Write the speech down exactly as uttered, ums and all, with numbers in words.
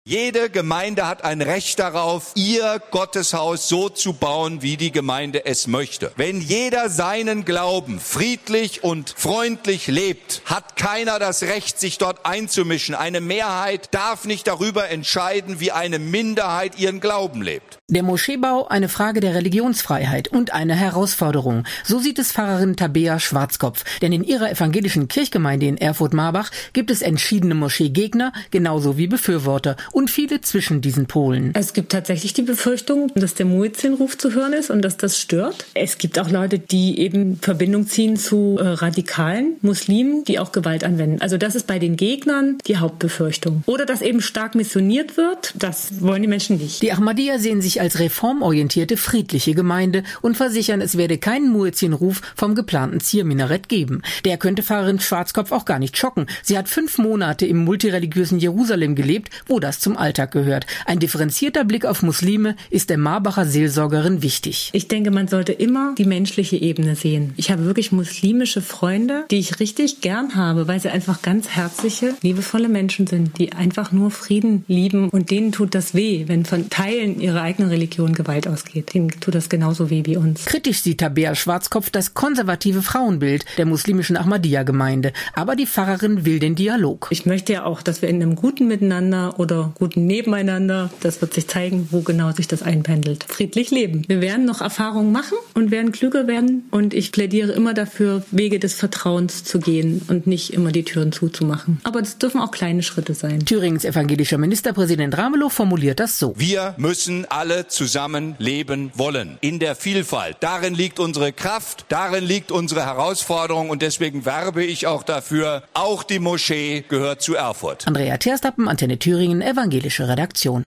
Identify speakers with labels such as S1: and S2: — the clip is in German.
S1: Jede Gemeinde hat ein Recht darauf, ihr Gotteshaus so zu bauen, wie die Gemeinde es möchte. Wenn jeder seinen Glauben friedlich und freundlich lebt, hat keiner das Recht, sich dort einzumischen. Eine Mehrheit darf nicht darüber entscheiden, wie eine Minderheit ihren Glauben lebt.
S2: Der Moscheebau eine Frage der Religionsfreiheit und eine Herausforderung. So sieht es Pfarrerin Tabea Schwarzkopf. Denn in ihrer evangelischen Kirchgemeinde in Erfurt-Marbach gibt es entschiedene Moscheegegner, genauso wie Befürworter und viele zwischen diesen Polen.
S3: Es gibt tatsächlich die Befürchtung, dass der Muezzinruf zu hören ist und dass das stört. Es gibt auch Leute, die eben Verbindung ziehen zu äh, radikalen Muslimen, die auch Gewalt anwenden. Also das ist bei den Gegnern die Hauptbefürchtung. Oder dass eben stark missioniert wird, das wollen die Menschen nicht.
S2: Die Ahmadiyya sehen sich als reformorientierte, friedliche Gemeinde und versichern, es werde keinen Muezzinruf vom geplanten Zierminarett geben. Der könnte Pfarrerin Schwarzkopf auch gar nicht schocken. Sie hat fünf Monate im multireligiösen Jerusalem gelebt, wo das zum Alltag gehört. Ein differenzierter Blick auf Muslime ist der Marbacher Seelsorgerin wichtig.
S3: Ich denke, man sollte immer die menschliche Ebene sehen. Ich habe wirklich muslimische Freunde, die ich richtig gern habe, weil sie einfach ganz herzliche, liebevolle Menschen sind, die einfach nur Frieden lieben, und denen tut das weh, wenn von Teilen ihrer eigenen Religion Gewalt ausgeht. Denen tut das genauso weh wie uns.
S2: Kritisch sieht Tabea Schwarzkopf das konservative Frauenbild der muslimischen Ahmadiyya-Gemeinde. Aber die Pfarrerin will den Dialog.
S3: Ich möchte ja auch, dass wir in einem guten Miteinander oder guten Nebeneinander, das wird sich zeigen, wo genau sich das einpendelt, friedlich leben. Wir werden noch Erfahrungen machen und werden klüger werden. Und ich plädiere immer dafür, Wege des Vertrauens zu gehen und nicht immer die Türen zuzumachen. Aber es dürfen auch kleine Schritte sein.
S2: Thüringens evangelischer Ministerpräsident Ramelow formuliert das so.
S1: Wir müssen alle zusammen leben wollen. In der Vielfalt. Darin liegt unsere Kraft, darin liegt unsere Herausforderung, und deswegen werbe ich auch dafür, auch die Moschee gehört zu Erfurt.
S2: Andrea Terstappen, Antenne Thüringen, evangelische Redaktion.